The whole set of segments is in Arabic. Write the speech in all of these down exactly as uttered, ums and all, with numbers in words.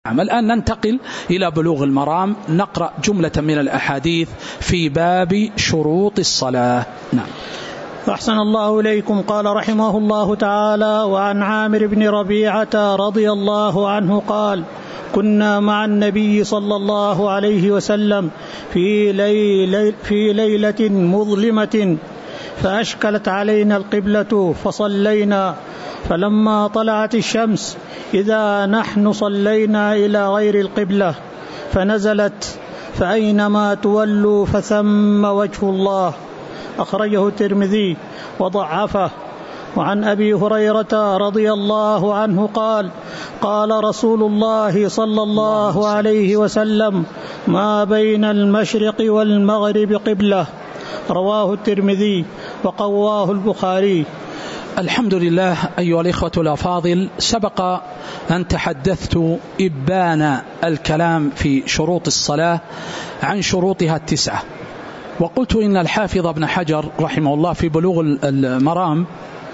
الآن ننتقل إلى بلوغ المرام، نقرأ جملة من الأحاديث في باب شروط الصلاة. نعم. أحسن الله إليكم. قال رحمه الله تعالى: وعن عامر بن ربيعة رضي الله عنه قال: كنا مع النبي صلى الله عليه وسلم في, ليل في ليلة مظلمة فأشكلت علينا القبلة فصلينا، فلما طلعت الشمس إذا نحن صلينا إلى غير القبلة، فنزلت: فأينما تولوا فثم وجه الله. أخرجه الترمذي وضعفه. وعن أبي هريرة رضي الله عنه قال: قال رسول الله صلى الله عليه وسلم: ما بين المشرق والمغرب قبلة. رواه الترمذي وقواه البخاري. الحمد لله. أيها الإخوة الأفاضل، سبق أن تحدثت إبان الكلام في شروط الصلاة عن شروطها التسعة، وقلت إن الحافظ ابن حجر رحمه الله في بلوغ المرام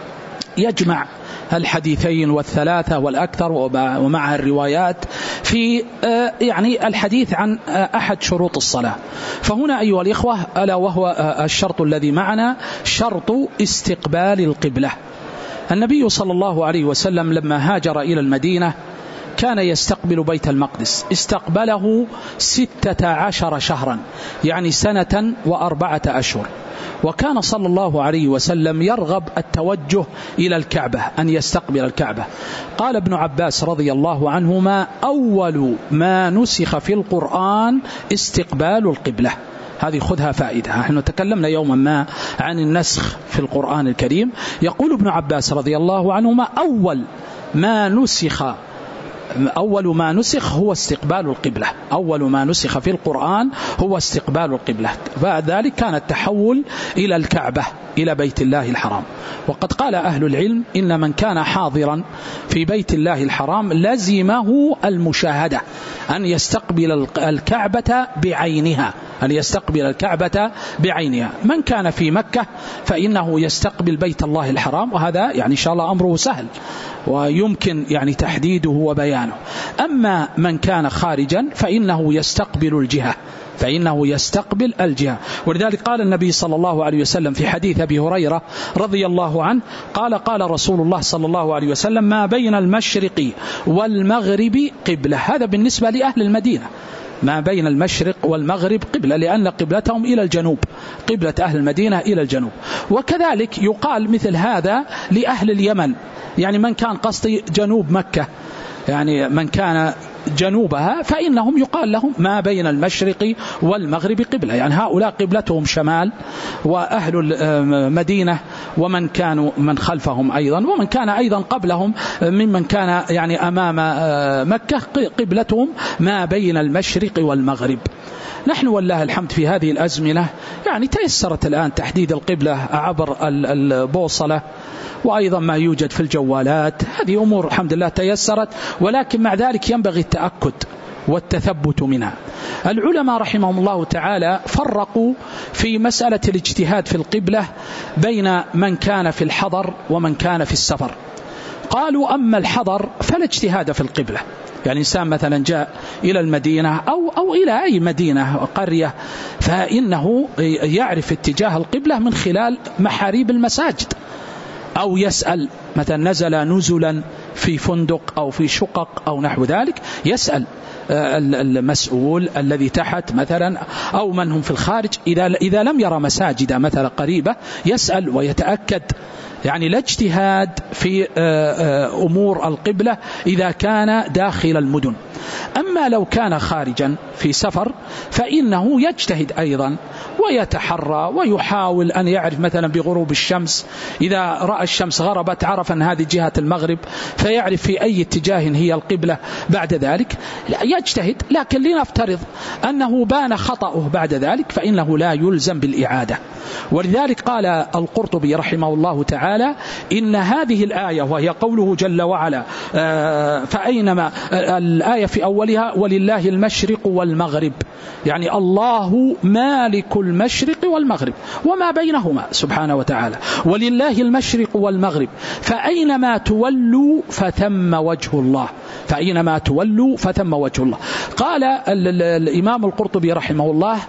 يجمع الحديثين والثلاثة والأكثر ومع الروايات في يعني الحديث عن أحد شروط الصلاة. فهنا أيها الإخوة ألا وهو الشرط الذي معنا، شرط استقبال القبلة. النبي صلى الله عليه وسلم لما هاجر إلى المدينة كان يستقبل بيت المقدس، استقبله ستة عشر شهرا، يعني سنة وأربعة أشهر. وكان صلى الله عليه وسلم يرغب التوجه إلى الكعبة، أن يستقبل الكعبة. قال ابن عباس رضي الله عنهما: أول ما نسخ في القرآن استقبال القبلة. هذه خذها فائدة. نحن تكلمنا يوما ما عن النسخ في القرآن الكريم. يقول ابن عباس رضي الله عنهما: أول ما نسخ أول ما نسخ هو استقبال القبلة. أول ما نسخ في القرآن هو استقبال القبلة. بعد ذلك كان التحول إلى الكعبة، إلى بيت الله الحرام. وقد قال أهل العلم إن من كان حاضرا في بيت الله الحرام لزمه المشاهدة، أن يستقبل الكعبة بعينها، أن يستقبل الكعبة بعينها. من كان في مكة فإنه يستقبل بيت الله الحرام، وهذا يعني إن شاء الله أمره سهل ويمكن يعني تحديده وبيانه. أما من كان خارجا فإنه يستقبل الجهة، فإنه يستقبل الجهة. ولذلك قال النبي صلى الله عليه وسلم في حديث أبي هريرة رضي الله عنه قال: قال رسول الله صلى الله عليه وسلم: ما بين المشرق والمغرب قبلة. هذا بالنسبة لأهل المدينة، ما بين المشرق والمغرب قبلة، لأن قبلتهم إلى الجنوب، قبلة أهل المدينة إلى الجنوب. وكذلك يقال مثل هذا لأهل اليمن، يعني من كان قصدي جنوب مكة، يعني من كان جنوبها فإنهم يقال لهم ما بين المشرق والمغرب قبلة، يعني هؤلاء قبلتهم شمال، وأهل المدينة ومن كانوا من خلفهم أيضا، ومن كان أيضا قبلهم ممن كان يعني أمام مكة قبلتهم ما بين المشرق والمغرب. نحن والله الحمد في هذه الأزمنة يعني تيسرت الآن تحديد القبلة عبر البوصلة، وأيضا ما يوجد في الجوالات. هذه أمور الحمد لله تيسرت، ولكن مع ذلك ينبغي التأكد والتثبت منها. العلماء رحمهم الله تعالى فرقوا في مسألة الاجتهاد في القبلة بين من كان في الحضر ومن كان في السفر. قالوا: أما الحضر فلا اجتهاد في القبلة، يعني إنسان مثلا جاء إلى المدينة أو, أو إلى أي مدينة قرية، فإنه يعرف اتجاه القبلة من خلال محاريب المساجد، أو يسأل مثلا نزل نزلا في فندق أو في شقق أو نحو ذلك، يسأل المسؤول الذي تحت مثلا أو من هم في الخارج، إذا إذا لم يرى مساجد مثلا قريبة يسأل ويتأكد. يعني لا اجتهاد في أمور القبلة إذا كان داخل المدن. أما لو كان خارجا في سفر فإنه يجتهد أيضا ويتحرى ويحاول أن يعرف مثلا بغروب الشمس، إذا رأى الشمس غربت عرف أن هذه جهة المغرب، فيعرف في أي اتجاه هي القبلة. بعد ذلك يجتهد، لكن لنفترض أنه بان خطأه بعد ذلك فإنه لا يلزم بالإعادة. ولذلك قال القرطبي رحمه الله تعالى: وتعالى إن هذه الآية وهي قوله جل وعلا فأينما الآية في أولها ولله المشرق والمغرب، يعني الله مالك المشرق والمغرب وما بينهما سبحانه وتعالى، ولله المشرق والمغرب فأينما تولوا فثم وجه الله، فأينما تولوا فثم وجه الله. قال الإمام القرطبي رحمه الله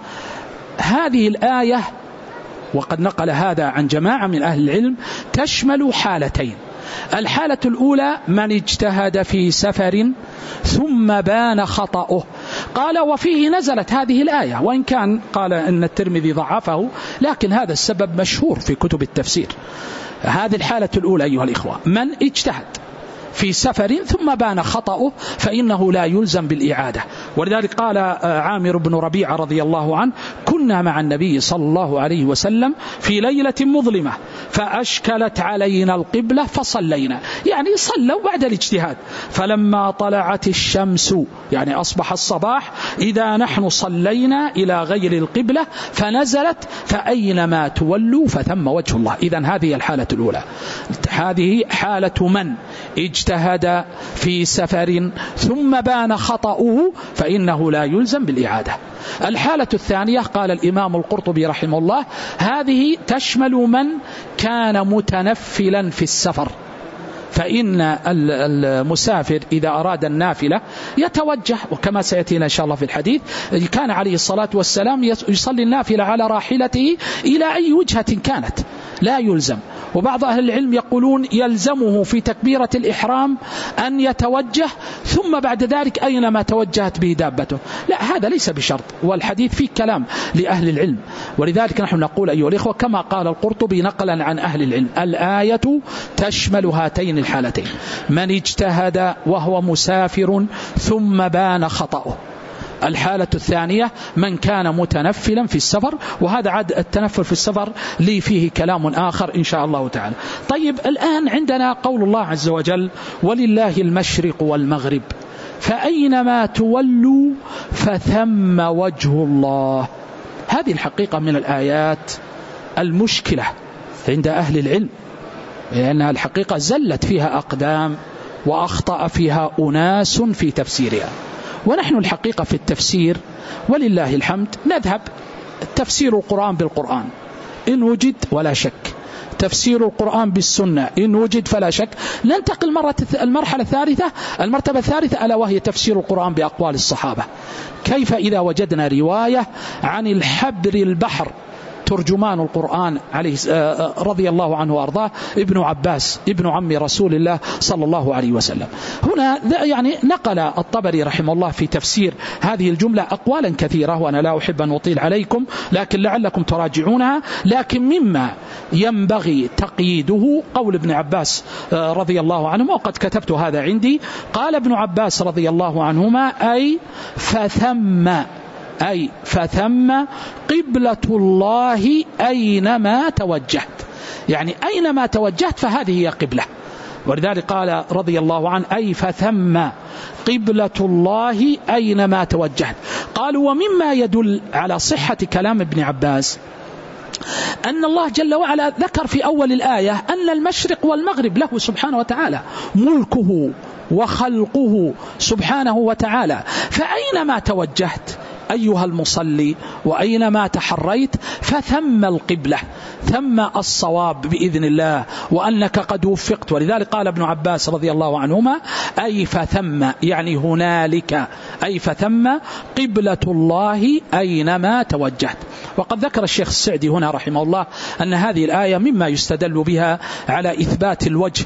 هذه الآية وقد نقل هذا عن جماعة من أهل العلم تشمل حالتين. الحالة الأولى من اجتهد في سفر ثم بان خطأه، قال وفيه نزلت هذه الآية، وإن كان قال أن الترمذي ضعفه لكن هذا السبب مشهور في كتب التفسير. هذه الحالة الأولى أيها الإخوة، من اجتهد في سفر ثم بان خطأه فإنه لا يلزم بالإعادة. ولذلك قال عامر بن ربيعة رضي الله عنه كنا مع النبي صلى الله عليه وسلم في ليلة مظلمة فأشكلت علينا القبلة فصلينا، يعني صلوا بعد الاجتهاد، فلما طلعت الشمس يعني أصبح الصباح إذا نحن صلينا إلى غير القبلة فنزلت فأينما تولوا فثم وجه الله. إذن هذه الحالة الأولى، هذه حالة من اجتهد في سفر ثم بان خطأه فإنه لا يلزم بالإعادة. الحالة الثانية قال الإمام القرطبي رحمه الله هذه تشمل من كان متنفلا في السفر، فإن المسافر إذا أراد النافلة يتوجه، وكما سيأتينا إن شاء الله في الحديث كان عليه الصلاة والسلام يصلي النافلة على راحلته إلى أي وجهة كانت لا يلزم. وبعض أهل العلم يقولون يلزمه في تكبيرة الإحرام أن يتوجه ثم بعد ذلك أينما توجهت به دابته، لا هذا ليس بشرط، والحديث فيه كلام لأهل العلم. ولذلك نحن نقول أيها الإخوة كما قال القرطبي نقلا عن أهل العلم الآية تشمل هاتين الحالتين، من اجتهد وهو مسافر ثم بان خطأه. الحالة الثانية من كان متنفلا في السفر، وهذا عاد التنفل في السفر لي فيه كلام آخر إن شاء الله تعالى. طيب الآن عندنا قول الله عز وجل ولله المشرق والمغرب فأينما تولوا فثم وجه الله. هذه الحقيقة من الآيات المشكلة عند أهل العلم، لأنها الحقيقة زلت فيها أقدام وأخطأ فيها أناس في تفسيرها. ونحن الحقيقة في التفسير ولله الحمد نذهب تفسير القرآن بالقرآن إن وجد ولا شك، تفسير القرآن بالسنة إن وجد فلا شك. ننتقل مرة المرحلة الثالثة المرتبة الثالثة ألا وهي تفسير القرآن بأقوال الصحابة. كيف إذا وجدنا رواية عن الحبر البحر ترجمان القرآن عليه رضي الله عنه وأرضاه ابن عباس ابن عم رسول الله صلى الله عليه وسلم. هنا يعني نقل الطبري رحمه الله في تفسير هذه الجملة أقوالا كثيرة، وأنا لا أحب أن أطيل عليكم لكن لعلكم تراجعونها، لكن مما ينبغي تقييده قول ابن عباس رضي الله عنهما، وقد كتبت هذا عندي. قال ابن عباس رضي الله عنهما أي فثم أي فثم قبلة الله أينما توجهت، يعني أينما توجهت فهذه هي قبلة. ولذلك قال رضي الله عنه أي فثم قبلة الله أينما توجهت. قالوا ومما يدل على صحة كلام ابن عباس أن الله جل وعلا ذكر في أول الآية أن المشرق والمغرب له سبحانه وتعالى ملكه وخلقه سبحانه وتعالى، فأينما توجهت أيها المصلي وأينما تحريت فثم القبلة، ثم الصواب بإذن الله، وأنك قد وفقت. ولذلك قال ابن عباس رضي الله عنهما أي فثم يعني هنالك، أي فثم قبلة الله أينما توجهت. وقد ذكر الشيخ السعدي هنا رحمه الله أن هذه الآية مما يستدل بها على إثبات الوجه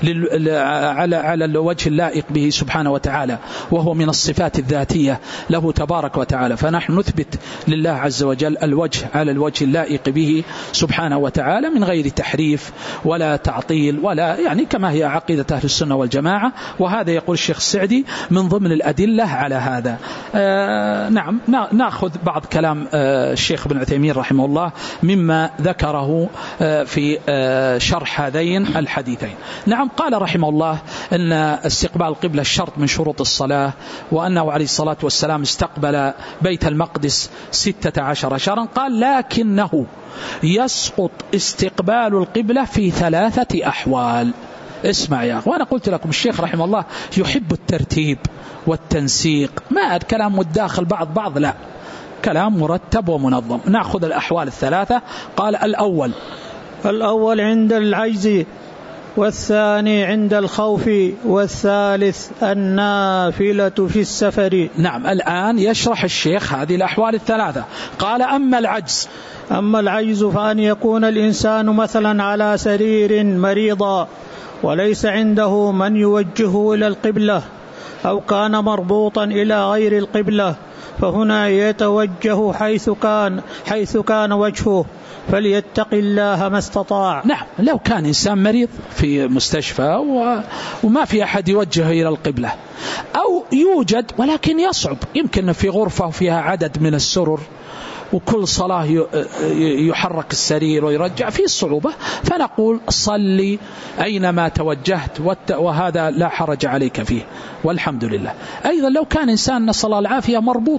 على على الوجه اللائق به سبحانه وتعالى، وهو من الصفات الذاتية له تبارك وتعالى. فنحن نثبت لله عز وجل الوجه على الوجه اللائق به سبحانه وتعالى من غير تحريف ولا تعطيل ولا يعني كما هي عقيدة أهل السنة والجماعة. وهذا يقول الشيخ السعدي من ضمن الأدلة على هذا. آه نعم نأخذ بعض كلام آه الشيخ ابن بن عثيمين رحمه الله مما ذكره في شرح هذين الحديثين. نعم، قال رحمه الله أن استقبال القبلة الشرط من شروط الصلاة، وأنه عليه الصلاة والسلام استقبل بيت المقدس ستة عشر شهرا. قال لكنه يسقط استقبال القبلة في ثلاثة أحوال. اسمع يا أخي، وأنا قلت لكم الشيخ رحمه الله يحب الترتيب والتنسيق، ما الكلام متداخل بعض بعض، لا، كلام مرتب ومنظم. نأخذ الأحوال الثلاثة. قال الأول الأول عند العجز، والثاني عند الخوف، والثالث النافلة في السفر. نعم، الآن يشرح الشيخ هذه الأحوال الثلاثة. قال أما العجز أما العجز فأن يكون الإنسان مثلا على سرير مريضا وليس عنده من يوجهه إلى القبلة، أو كان مربوطا إلى غير القبلة، فهنا يتوجه حيث كان حيث كان وجهه، فليتق الله ما استطاع. نعم، لو كان إنسان مريض في مستشفى وما في أحد يوجهه إلى القبلة، أو يوجد ولكن يصعب، يمكن في غرفة فيها عدد من السرر وكل صلاة يحرك السرير ويرجع، فيه الصعوبة، فنقول صلي أينما توجهت، وهذا لا حرج عليك فيه والحمد لله. أيضا لو كان إنسان نسأل الله العافية مربوط،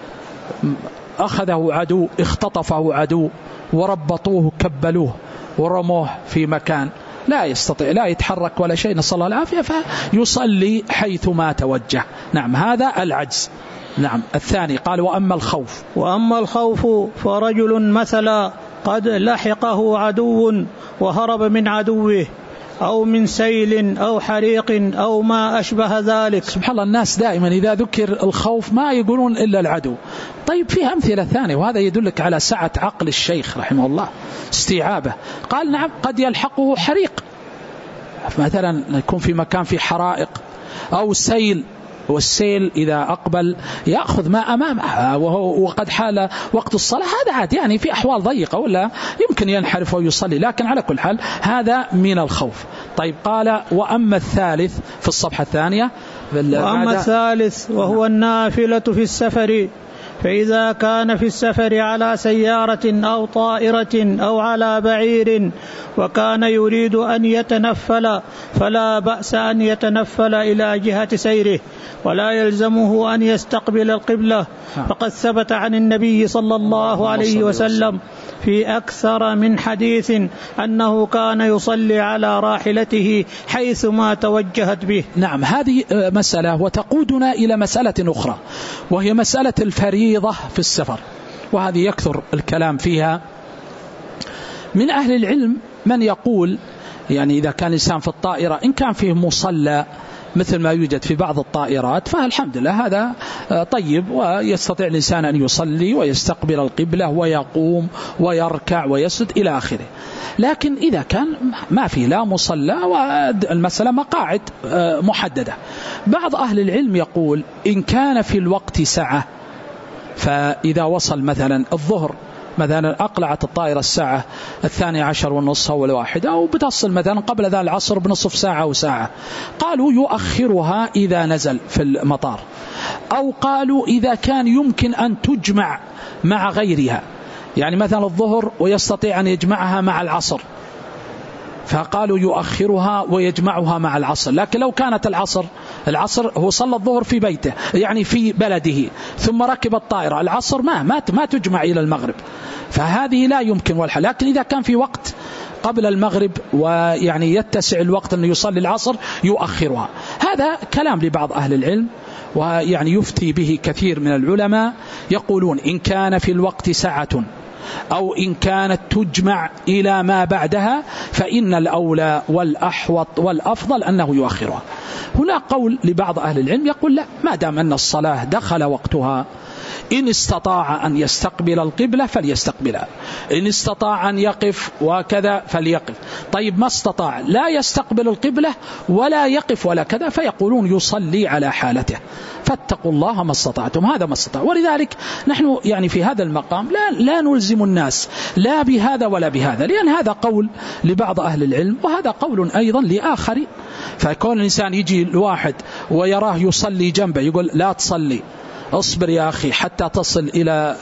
أخذه عدو، اختطفه عدو وربطوه كبلوه ورموه في مكان لا يستطيع لا يتحرك ولا شيء، نسأل الله العافية، فيصلي حيث ما توجه. نعم، هذا العجز. نعم، الثاني قال وأما الخوف وأما الخوف فرجل مثلا قد لحقه عدو وهرب من عدوه، أو من سيل أو حريق أو ما أشبه ذلك. سبحان الله، الناس دائما إذا ذكر الخوف ما يقولون إلا العدو. طيب فيه أمثلة ثانية، وهذا يدلك على سعة عقل الشيخ رحمه الله استيعابه. قال نعم، قد يلحقه حريق، مثلا يكون في مكان في حرائق، أو سيل، والسيل إذا أقبل يأخذ ما أمامه وقد حال وقت الصلاة، هذا عاد يعني في أحوال ضيقة ولا يمكن ينحرف ويصلي، لكن على كل حال هذا من الخوف. طيب قال وأما الثالث في الصفحة الثانية، وأما الثالث وهو النافلة في السفر، فإذا كان في السفر على سيارة أو طائرة أو على بعير وكان يريد أن يتنفل، فلا بأس أن يتنفل إلى جهة سيره، ولا يلزمه أن يستقبل القبلة، فقد ثبت عن النبي صلى الله عليه وسلم في أكثر من حديث أنه كان يصلي على راحلته حيث ما توجهت به. نعم، هذه مسألة، وتقودنا إلى مسألة أخرى، وهي مسألة الفريضة في السفر، وهذه يكثر الكلام فيها من أهل العلم. من يقول يعني إذا كان إنسان في الطائرة إن كان فيه مصلى مثل ما يوجد في بعض الطائرات فالحمد لله هذا طيب، ويستطيع الإنسان أن يصلي ويستقبل القبلة ويقوم ويركع ويسجد إلى آخره. لكن إذا كان ما فيه لا مصلى والمسألة مقاعد محددة، بعض أهل العلم يقول إن كان في الوقت ساعة، فإذا وصل مثلا الظهر مثلا أقلعت الطائرة الساعة الثانية عشر والنصف أو الواحدة، أو بتصل مثلا قبل ذا العصر بنصف ساعة أو ساعة، قالوا يؤخرها إذا نزل في المطار، أو قالوا إذا كان يمكن أن تجمع مع غيرها، يعني مثلا الظهر ويستطيع أن يجمعها مع العصر، فقالوا يؤخرها ويجمعها مع العصر. لكن لو كانت العصر العصر هو صلى الظهر في بيته يعني في بلده ثم ركب الطائرة، العصر ما ما ما تجمع إلى المغرب، فهذه لا يمكن والحل. لكن إذا كان في وقت قبل المغرب ويعني يتسع الوقت أنه يصلي العصر يؤخرها. هذا كلام لبعض أهل العلم، ويعني يفتي به كثير من العلماء، يقولون إن كان في الوقت ساعة أو إن كانت تجمع إلى ما بعدها فإن الأولى والأحوط والأفضل أنه يؤخرها. هنا قول لبعض أهل العلم يقول لا، ما دام أن الصلاة دخل وقتها إن استطاع أن يستقبل القبلة فليستقبلها، إن استطاع أن يقف وكذا فليقف. طيب ما استطاع لا يستقبل القبلة ولا يقف ولا كذا، فيقولون يصلي على حالته، فاتقوا الله ما استطعتم، هذا ما استطاع. ولذلك نحن يعني في هذا المقام لا, لا نلزم الناس لا بهذا ولا بهذا، لأن هذا قول لبعض أهل العلم وهذا قول أيضا لآخر. فيكون الإنسان يجي الواحد ويراه يصلي جنبه يقول لا تصلي، اصبر يا أخي حتى تصل إلى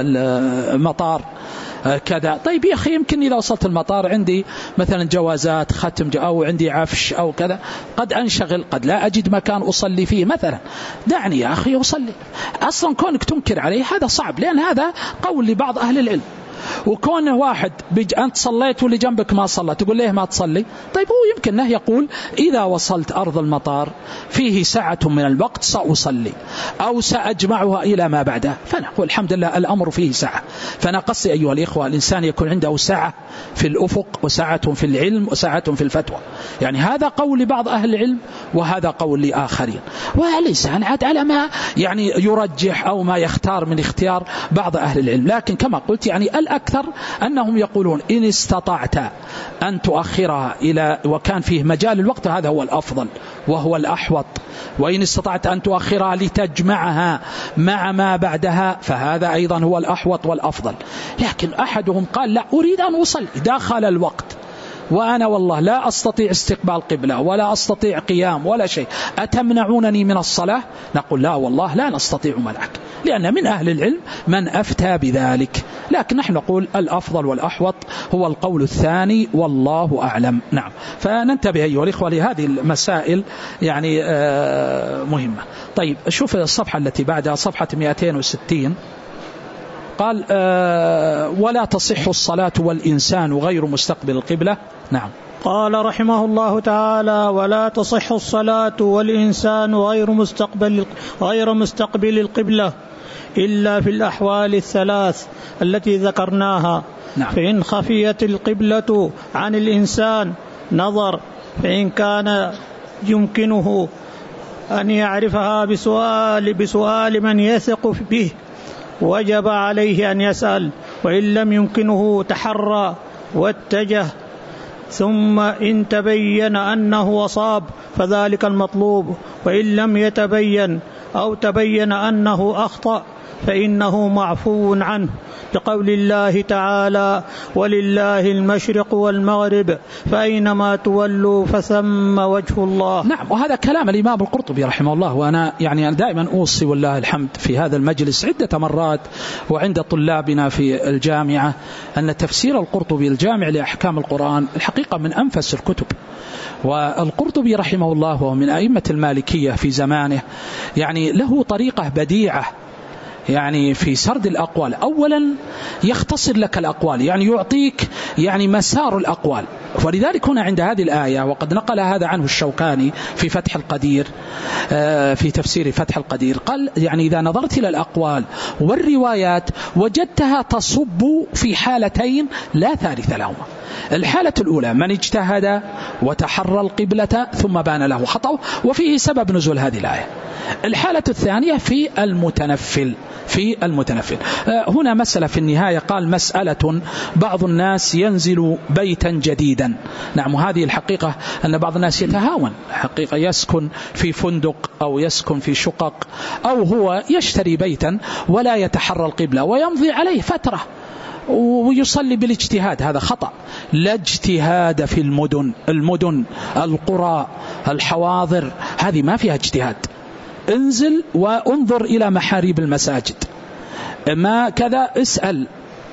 المطار كذا. طيب يا أخي يمكن إذا وصلت المطار عندي مثلا جوازات ختم أو عندي عفش أو كذا، قد أنشغل، قد لا أجد مكان أصلي فيه مثلا، دعني يا أخي أصلي. أصلا كونك تنكر عليه هذا صعب، لأن هذا قول لبعض أهل العلم. وكون واحد بيج أنت صليت واللي جنبك ما صلى تقول ليه ما تصلي؟ طيب هو يمكن أنه يقول إذا وصلت أرض المطار فيه ساعة من الوقت سأصلي أو سأجمعها إلى ما بعده، فنقول الحمد لله الأمر فيه ساعة. فأنا قصدي أيها الإخوة الإنسان يكون عنده ساعة في الأفق وساعة في العلم وساعة في الفتوى. يعني هذا قول لبعض أهل العلم وهذا قول لآخرين، والإنسان عاد على ما يعني يرجح أو ما يختار من اختيار بعض أهل العلم. لكن كما قلت يعني الأكثر أنهم يقولون إن استطعت أن تؤخرها إلى وكان فيه مجال الوقت هذا هو الأفضل وهو الأحوط، وإن استطعت أن تؤخرها لتجمعها مع ما بعدها فهذا أيضا هو الأحوط والأفضل. لكن أحدهم قال لا أريد أن أصلي داخل الوقت وأنا والله لا أستطيع استقبال قبلة ولا أستطيع قيام ولا شيء، أتمنعونني من الصلاة؟ نقول لا والله لا نستطيع منعك، لأن من أهل العلم من أفتى بذلك. لكن نحن نقول الأفضل والأحوط هو القول الثاني والله أعلم. نعم، فننتبه أيها الإخوة لهذه المسائل يعني مهمة. طيب شوف الصفحة التي بعدها صفحة مئتين وستين، قال آه ولا تصح الصلاة والإنسان غير مستقبل القبلة. نعم. قال رحمه الله تعالى ولا تصح الصلاة والإنسان غير مستقبل غير مستقبل القبلة إلا في الأحوال الثلاث التي ذكرناها. نعم. فإن خفيت القبلة عن الإنسان نظر، فإن كان يمكنه أن يعرفها بسؤال بسؤال من يثق به وجب عليه أن يسأل، وإن لم يمكنه تحرى واتجه، ثم إن تبين أنه أصاب فذلك المطلوب، وإن لم يتبين أو تبين أنه أخطأ فإنه معفو عنه، لقول الله تعالى ولله المشرق والمغرب فأينما تولوا فثم وجه الله. نعم، وهذا كلام الإمام القرطبي رحمه الله. وأنا يعني دائما أوصي والله الحمد في هذا المجلس عدة مرات وعند طلابنا في الجامعة أن تفسير القرطبي الجامع لأحكام القرآن الحقيقة من أنفس الكتب. والقرطبي رحمه الله وهو من أئمة المالكية في زمانه يعني له طريقة بديعة يعني في سرد الأقوال. أولا يختصر لك الأقوال، يعني يعطيك يعني مسار الأقوال. ولذلك هنا عند هذه الآية وقد نقل هذا عنه الشوكاني في فتح القدير في تفسير فتح القدير، قال يعني إذا نظرت إلى الأقوال والروايات وجدتها تصب في حالتين لا ثالث لهما. الحالة الأولى من اجتهد وتحرى القبلة ثم بان له خطأ وفيه سبب نزول هذه الآية. الحالة الثانية في المتنفل في المتنفل هنا مسألة في النهاية، قال مسألة بعض الناس ينزل بيتا جديدا. نعم، هذه الحقيقة أن بعض الناس يتهاون حقيقة، يسكن في فندق أو يسكن في شقق أو هو يشتري بيتا ولا يتحرى القبلة ويمضي عليه فترة ويصلي بالاجتهاد. هذا خطأ. لا اجتهاد في المدن المدن القرى الحواضر هذه ما فيها اجتهاد. انزل وانظر إلى محاريب المساجد، ما كذا اسأل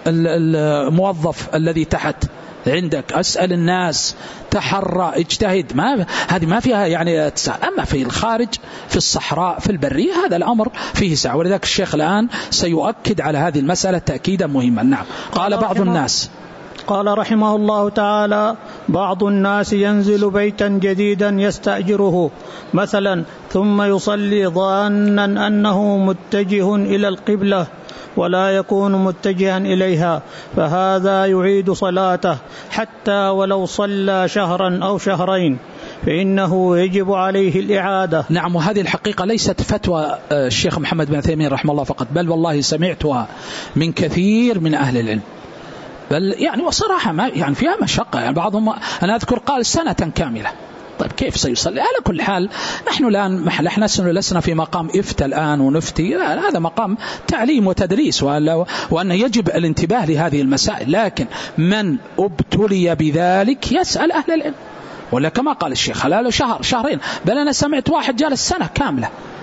الموظف الذي تحت عندك، أسأل الناس، تحرى، اجتهد. ما هذه ما فيها يعني تسعة. أما في الخارج في الصحراء في البرية هذا الأمر فيه سعة. ولذلك الشيخ الآن سيؤكد على هذه المسألة تأكيدا مهما. نعم. قال بعض الناس قال رحمه الله تعالى بعض الناس ينزل بيتا جديدا يستأجره مثلا ثم يصلي ظانا أنه متجه إلى القبلة ولا يكون متجها إليها، فهذا يعيد صلاته حتى ولو صلى شهرا أو شهرين فإنه يجب عليه الإعادة. نعم، وهذه الحقيقة ليست فتوى الشيخ محمد بن عثيمين رحمه الله فقط، بل والله سمعتها من كثير من أهل العلم، بل يعني وصراحة ما يعني فيها مشقة. يعني بعضهم أنا أذكر قال سنة كاملة. طيب كيف سيصلي؟ على كل حال نحن الآن نحن لسنا في مقام إفتى الآن ونفتي، هذا مقام تعليم وتدريس، وأن يجب الانتباه لهذه المسائل. لكن من ابتلي بذلك يسأل أهل العلم، ولا كما قال الشيخ لا شهر شهرين، بل أنا سمعت واحد جالس سنة كاملة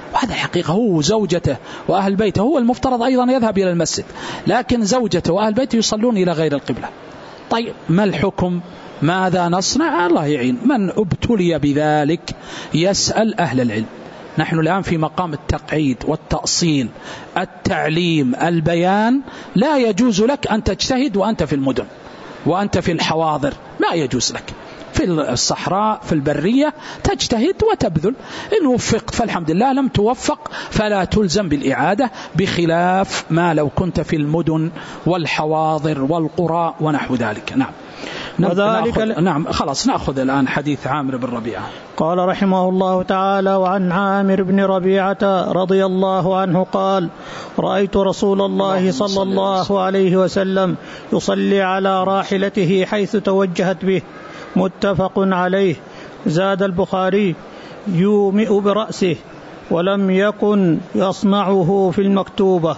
وهذا حقيقة. هو زوجته وأهل بيته هو المفترض أيضا يذهب إلى المسجد، لكن زوجته وأهل بيته يصلون إلى غير القبلة. طيب ما الحكم؟ ماذا نصنع؟ الله يعين. من ابتلي بذلك يسأل أهل العلم. نحن الآن في مقام التقعيد والتأصيل، التعليم، البيان. لا يجوز لك أن تجتهد وأنت في المدن وأنت في الحواضر، ما يجوز لك. في الصحراء في البرية تجتهد وتبذل، إن وفقت فالحمد لله، لم توفق فلا تلزم بالإعادة، بخلاف ما لو كنت في المدن والحواضر والقرى ونحو ذلك. نعم. وذلك نأخذ نعم خلاص نأخذ الآن حديث عامر بن ربيعة. قال رحمه الله تعالى: وعن عامر بن ربيعة رضي الله عنه قال: رأيت رسول الله صلى الله عليه وسلم يصلي على راحلته حيث توجهت به. متفق عليه. زاد البخاري: يومئ برأسه، ولم يكن يصنعه في المكتوبة.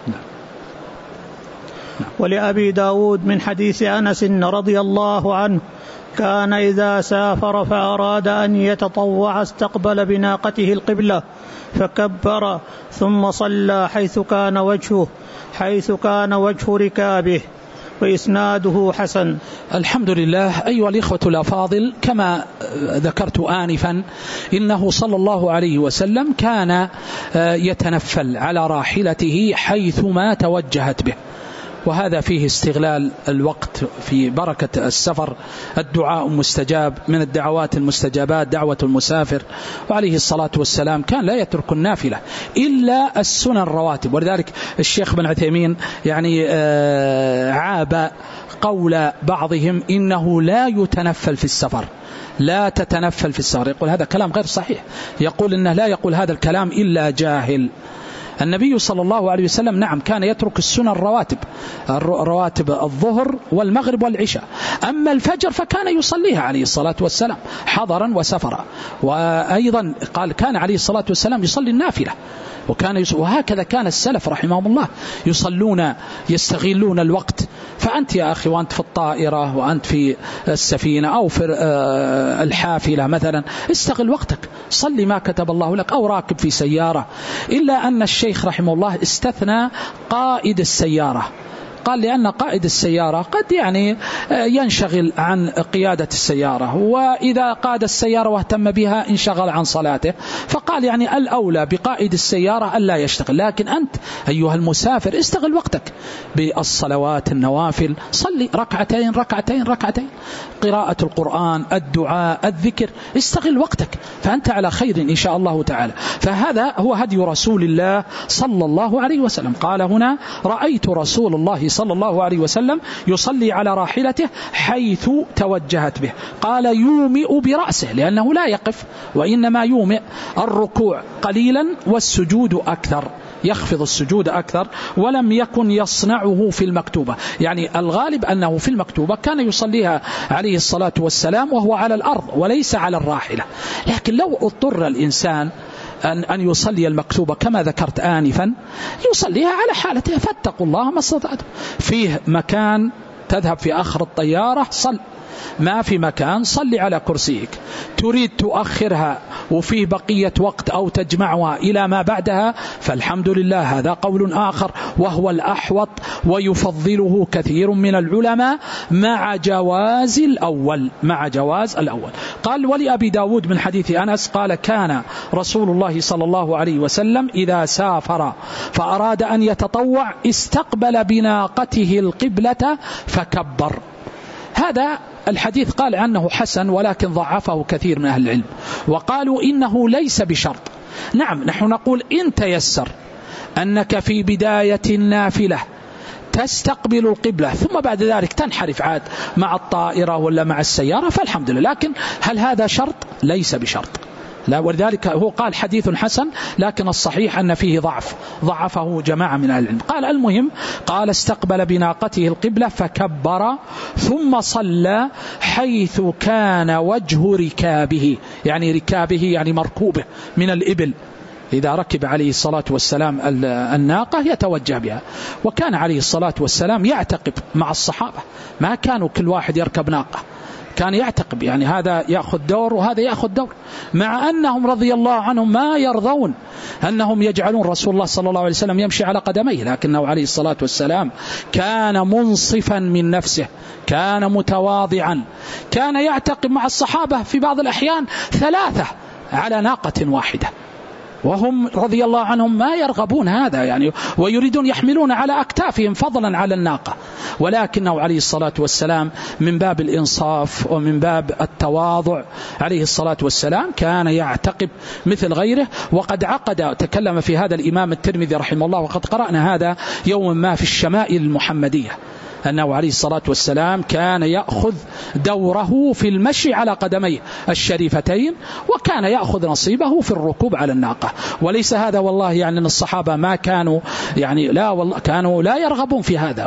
ولأبي داود من حديث أنس رضي الله عنه: كان إذا سافر فأراد أن يتطوع استقبل بناقته القبلة فكبر ثم صلى حيث كان وجهه حيث كان وجه ركابه. وإسناده حسن. الحمد لله. أيها الإخوة الأفاضل، كما ذكرت آنفا إنه صلى الله عليه وسلم كان يتنفل على راحلته حيثما توجهت به، وهذا فيه استغلال الوقت في بركة السفر. الدعاء مستجاب، من الدعوات المستجابات دعوة المسافر، وعليه الصلاة والسلام كان لا يترك النافلة إلا السنن الرواتب. ولذلك الشيخ بن عثيمين يعني عاب قول بعضهم إنه لا يتنفل في السفر، لا تتنفل في السفر. يقول هذا كلام غير صحيح، يقول إنه لا يقول هذا الكلام إلا جاهل. النبي صلى الله عليه وسلم نعم كان يترك السنن الرواتب، رواتب الظهر والمغرب والعشاء. أما الفجر فكان يصليها عليه الصلاة والسلام حضرا وسفرا. وأيضا قال كان عليه الصلاة والسلام يصلي النافلة، وكان يص... وهكذا كان السلف رحمهم الله يصلون يستغلون الوقت. فأنت يا أخي وأنت في الطائرة وأنت في السفينة أو في الحافلة مثلا، استغل وقتك، صلي ما كتب الله لك، أو راكب في سيارة. إلا أن الشيخ رحمه الله استثنى قائد السيارة، قال لأن قائد السيارة قد يعني ينشغل عن قيادة السيارة، وإذا قاد السيارة واهتم بها انشغل عن صلاته، فقال يعني الأولى بقائد السيارة ألا يشتغل. لكن أنت أيها المسافر استغل وقتك بالصلوات النوافل، صلي ركعتين ركعتين ركعتين، قراءة القرآن، الدعاء، الذكر، استغل وقتك، فأنت على خير إن شاء الله تعالى. فهذا هو هدي رسول الله صلى الله عليه وسلم. قال هنا: رأيت رسول الله صلى الله عليه وسلم يصلي على راحلته حيث توجهت به. قال: يومئ برأسه، لأنه لا يقف، وإنما يومئ الركوع قليلا والسجود أكثر، يخفض السجود أكثر. ولم يكن يصنعه في المكتوبة، يعني الغالب أنه في المكتوبة كان يصليها عليه الصلاة والسلام وهو على الأرض وليس على الراحلة. لكن لو اضطر الإنسان أن أن يصلي المكتوبة كما ذكرت آنفا، يصليها على حالته، فاتقوا الله ما استطعتم. فيه مكان تذهب في آخر الطيارة صل، ما في مكان صلي على كرسيك. تريد تؤخرها وفيه بقية وقت أو تجمعها إلى ما بعدها، فالحمد لله، هذا قول آخر وهو الأحوط ويفضله كثير من العلماء مع جواز الأول، مع جواز الأول. قال: ولأبي داود من حديث أنس قال: كان رسول الله صلى الله عليه وسلم إذا سافر فأراد أن يتطوع استقبل بناقته القبلة فكبر. هذا الحديث قال عنه حسن، ولكن ضعفه كثير من أهل العلم، وقالوا إنه ليس بشرط. نعم نحن نقول إن تيسر أنك في بداية النافلة تستقبل القبلة ثم بعد ذلك تنحرف عاد مع الطائرة ولا مع السيارة فالحمد لله، لكن هل هذا شرط؟ ليس بشرط. لا، ولذلك هو قال حديث حسن، لكن الصحيح أن فيه ضعف، ضعفه جماعة من أهل العلم. قال المهم، قال: استقبل بناقته القبلة فكبر ثم صلى حيث كان وجه ركابه، يعني ركابه يعني مركوبه من الإبل، إذا ركب عليه الصلاة والسلام الناقة يتوجه بها. وكان عليه الصلاة والسلام يعتقب مع الصحابة، ما كانوا كل واحد يركب ناقة، كان يعتقب، يعني هذا يأخذ دور وهذا يأخذ دور، مع أنهم رضي الله عنهم ما يرضون أنهم يجعلون رسول الله صلى الله عليه وسلم يمشي على قدميه، لكنه عليه الصلاة والسلام كان منصفا من نفسه، كان متواضعا، كان يعتقب مع الصحابة في بعض الأحيان ثلاثة على ناقة واحدة، وهم رضي الله عنهم ما يرغبون هذا يعني، ويريدون يحملون على أكتافهم فضلا على الناقة، ولكنه عليه الصلاة والسلام من باب الإنصاف ومن باب التواضع عليه الصلاة والسلام كان يعتقب مثل غيره. وقد عقد تكلم في هذا الإمام الترمذي رحمه الله، وقد قرأنا هذا يوم ما في الشمائل المحمدية، أنه عليه الصلاة والسلام كان يأخذ دوره في المشي على قدميه الشريفتين، وكان يأخذ نصيبه في الركوب على الناقة. وليس هذا والله يعني أن الصحابة ما كانوا يعني لا والله كانوا لا يرغبون في هذا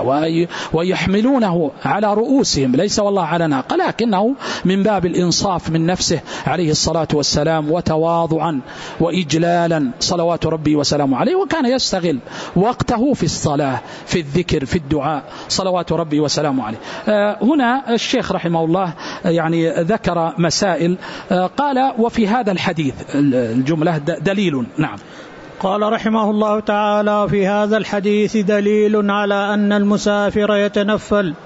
ويحملونه على رؤوسهم، ليس والله على ناقة، لكنه من باب الإنصاف من نفسه عليه الصلاة والسلام وتواضعا وإجلالا صلوات ربي وسلامه عليه، وكان يستغل وقته في الصلاة في الذكر في الدعاء صلوات ربي وسلامه عليه. هنا الشيخ رحمه الله يعني ذكر مسائل، قال وفي هذا الحديث الجملة دليل. نعم. قال رحمه الله تعالى: في هذا الحديث دليل على أن المسافر يتنفل.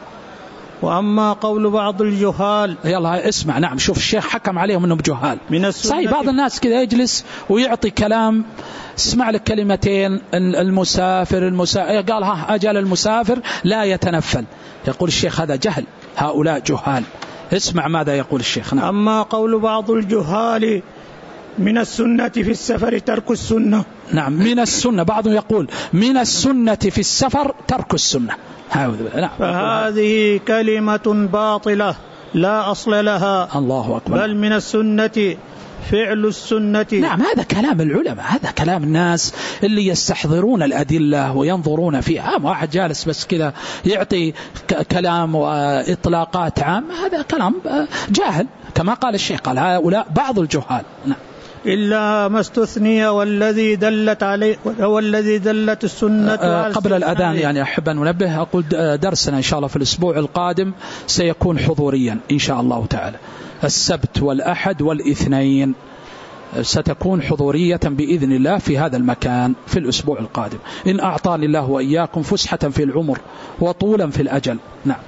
وأما قول بعض الجهال، يلا اسمع. نعم، شوف الشيخ حكم عليهم أنهم جهال. صحيح بعض الناس كذا يجلس ويعطي كلام، اسمع لك كلمتين المسافر المسافر قال ها أجل المسافر لا يتنفل، يقول الشيخ هذا جهل، هؤلاء جهال. اسمع ماذا يقول الشيخ. نعم. أما قول بعض الجهال من السنة في السفر ترك السنة. نعم، من السنة، بعضهم يقول من السنة في السفر ترك السنة. نعم. فهذه كلمة باطلة لا أصل لها. الله أكبر. بل من السنة فعل السنة. نعم، هذا كلام العلماء، هذا كلام الناس اللي يستحضرون الأدلة وينظرون فيها. ما واحد جالس بس كذا يعطي كلام وإطلاقات عامة، هذا كلام جاهل كما قال الشيخ، قال هؤلاء بعض الجهال. نعم. إلا ما استثني والذي دلت عليه والذي دلت السنة. أه قبل الأذان يعني أحب أن أنبه، أقول درسنا إن شاء الله في الأسبوع القادم سيكون حضوريا إن شاء الله تعالى، السبت والأحد والاثنين ستكون حضورية بإذن الله في هذا المكان في الأسبوع القادم، إن أعطاني الله وإياكم فسحة في العمر وطولا في الأجل. نعم.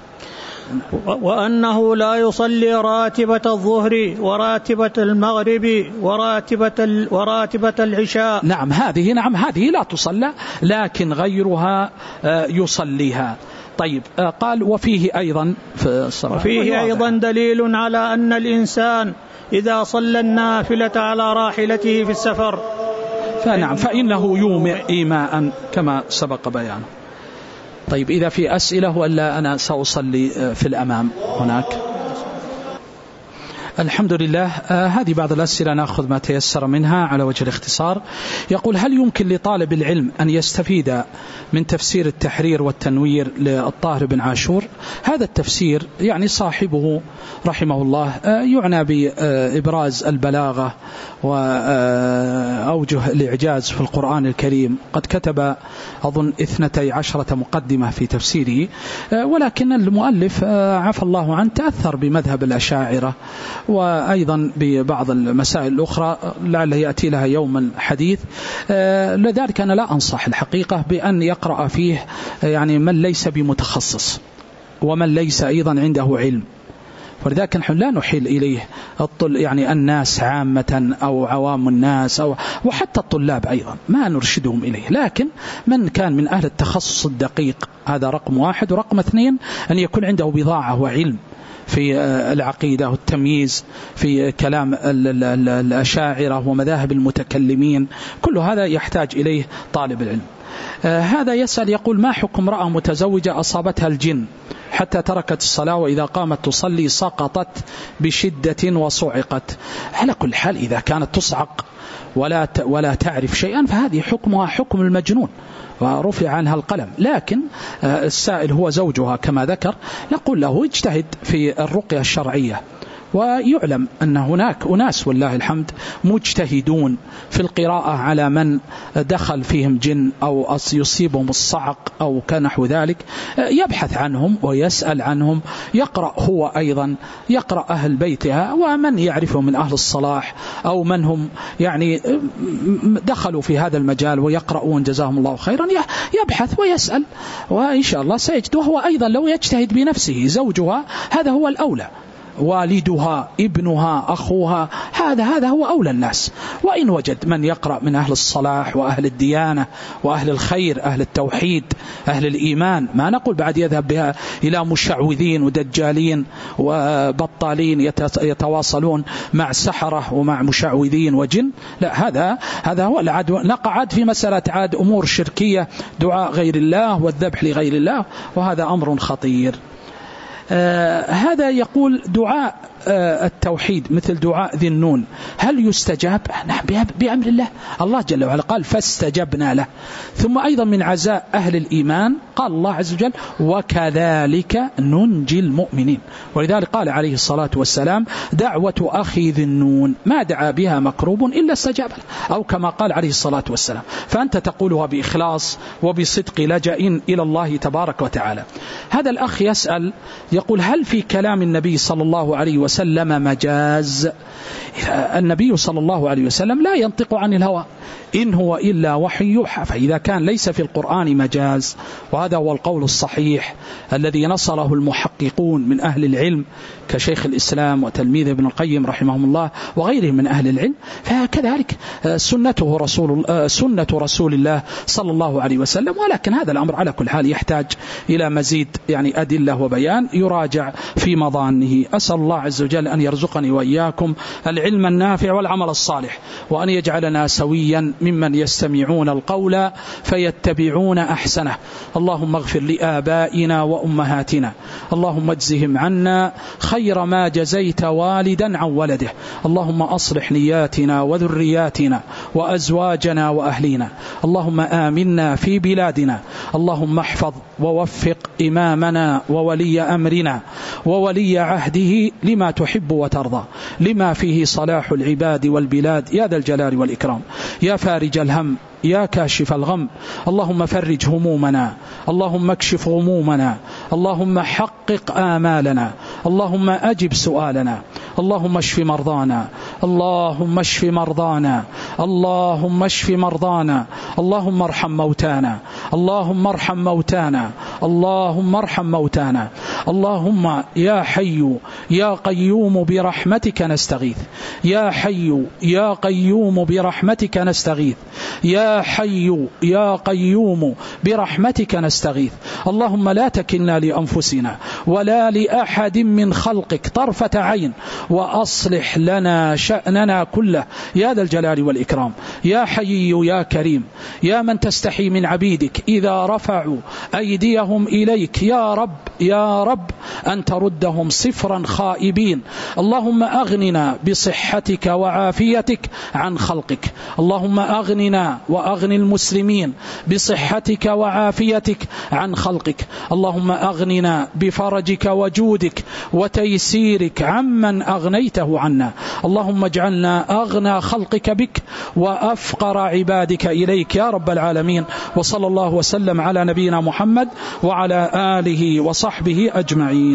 وأنه لا يصلي راتبة الظهر وراتبة المغرب وراتبة وراتبة العشاء. نعم، هذه نعم هذه لا تصلى، لكن غيرها يصليها. طيب، قال وفيه أيضا وفيه أيضا دليل على أن الإنسان إذا صلى النافلة على راحلته في السفر فنعم فإنه يومئ إيماء كما سبق بيانه. طيب، إذا في أسئلة ولا أنا سأصلي في الأمام هناك؟ الحمد لله. آه هذه بعض الأسئلة نأخذ ما تيسر منها على وجه الاختصار. يقول: هل يمكن لطالب العلم أن يستفيد من تفسير التحرير والتنوير للطاهر بن عاشور؟ هذا التفسير يعني صاحبه رحمه الله آه يعنى بإبراز البلاغة وأوجه الإعجاز في القرآن الكريم. قد كتب أظن اثنتي عشرة مقدمة في تفسيره، آه ولكن المؤلف آه عفى الله عنه تأثر بمذهب الأشاعرة وأيضا ببعض المسائل الأخرى، لعله يأتي لها يوما حديث. آه لذلك أنا لا أنصح الحقيقة بأن يقرأ فيه يعني من ليس بمتخصص ومن ليس أيضا عنده علم، ولذلك نحن لا نحيل إليه الطل يعني الناس عامة أو عوام الناس أو وحتى الطلاب أيضا ما نرشدهم إليه، لكن من كان من أهل التخصص الدقيق هذا رقم واحد. ورقم اثنين أن يكون عنده بضاعة وعلم في العقيدة والتمييز في كلام الأشاعرة ومذاهب المتكلمين، كل هذا يحتاج إليه طالب العلم. آه هذا يسأل يقول: ما حكم امرأة متزوجة أصابتها الجن حتى تركت الصلاة وإذا قامت تصلي سقطت بشدة وصعقت؟ على كل حال إذا كانت تصعق ولا ولا تعرف شيئا فهذه حكمها حكم المجنون ورفع عنها القلم، لكن السائل هو زوجها كما ذكر، نقول له اجتهد في الرقية الشرعية ويعلم أن هناك أناس والله الحمد مجتهدون في القراءة على من دخل فيهم جن أو يصيبهم الصعق أو كنحو ذلك، يبحث عنهم ويسأل عنهم، يقرأ هو أيضا، يقرأ أهل بيتها ومن يعرفه من أهل الصلاح أو من هم يعني دخلوا في هذا المجال ويقرؤون جزاهم الله خيرا، يبحث ويسأل وإن شاء الله سيجد. وهو أيضا لو يجتهد بنفسه، زوجها هذا هو الأولى، والدها، ابنها، أخوها، هذا هذا هو أولى الناس. وإن وجد من يقرأ من أهل الصلاح وأهل الديانة وأهل الخير، أهل التوحيد، أهل الإيمان، ما نقول بعد يذهب بها إلى مشعوذين ودجالين وبطالين يتواصلون مع سحرة ومع مشعوذين وجن، لا، هذا هذا هو العاد، نقعد في مسألة عاد أمور شركية، دعاء غير الله والذبح لغير الله، وهذا أمر خطير. آه هذا يقول دعاء آه التوحيد مثل دعاء ذي النون هل يستجاب؟ نعم بأمر الله. الله جل وعلا قال فاستجبنا له. ثم أيضا من عزاء أهل الإيمان قال الله عز وجل وكذلك ننجي المؤمنين. ولذلك قال عليه الصلاة والسلام دعوة أخي ذي النون ما دعا بها مكروب إلا استجاب له، أو كما قال عليه الصلاة والسلام. فأنت تقولها بإخلاص وبصدق لجأ إلى الله تبارك وتعالى. هذا الأخ يسأل يقول هل في كلام النبي صلى الله عليه وسلم مجاز؟ النبي صلى الله عليه وسلم لا ينطق عن الهوى، إن هو إلا وحي يوحى، فإذا كان ليس في القرآن مجاز، وهذا هو القول الصحيح الذي نصره المحققون من أهل العلم كشيخ الإسلام وتلميذ ابن القيم رحمهم الله وغيرهم من أهل العلم، فكذلك سنته رسول سنة رسول الله صلى الله عليه وسلم. ولكن هذا الأمر على كل حال يحتاج إلى مزيد يعني أدلة وبيان يراجع في مضانه. أسأل الله عز وجل أن يرزقني وإياكم العلم النافع والعمل الصالح، وأن يجعلنا سويا ممن يستمعون القول فيتبعون أحسنه. اللهم اغفر لآبائنا وأمهاتنا، اللهم اجزهم عنا خير ما جزيت والدا عن ولده. اللهم أصلح نياتنا وذرياتنا وأزواجنا وأهلينا. اللهم آمنا في بلادنا. اللهم احفظ ووفق إمامنا وولي أمرنا وولي عهده لما تحب وترضى، لما فيه صلاح العباد والبلاد يا ذا الجلال والإكرام. يا فارج الهم، يا كاشف الغم، اللهم فرج همومنا، اللهم اكشف غمومنا، اللهم حقق آمالنا، اللهم أجب سؤالنا، اللهم اشف مرضانا، اللهم اشف مرضانا، اللهم اشف مرضانا، اللهم ارحم موتانا، اللهم ارحم موتانا، اللهم ارحم موتانا. اللهم يا حي يا قيوم برحمتك نستغيث، يا حي يا قيوم برحمتك نستغيث، يا حي يا قيوم برحمتك نستغيث. اللهم لا تكلنا لأنفسنا ولا لأحد من خلقك طرفة عين، وأصلح لنا شأننا كله يا ذا الجلال والإكرام. يا حي يا كريم، يا من تستحي من عبيدك إذا رفعوا أيديهم إليك يا رب يا رب أن تردهم صفرا خائبين. اللهم أغننا بصحتك وعافيتك عن خلقك، اللهم أغننا وأغن المسلمين بصحتك وعافيتك عن خلقك، اللهم أغننا بفرجك وجودك وتيسيرك عمن أغنيته عنا. اللهم اجعلنا أغنى خلقك بك وأفقر عبادك إليك يا رب العالمين. وصلى الله وسلم على نبينا محمد وعلى آله وصحبه أجمعين.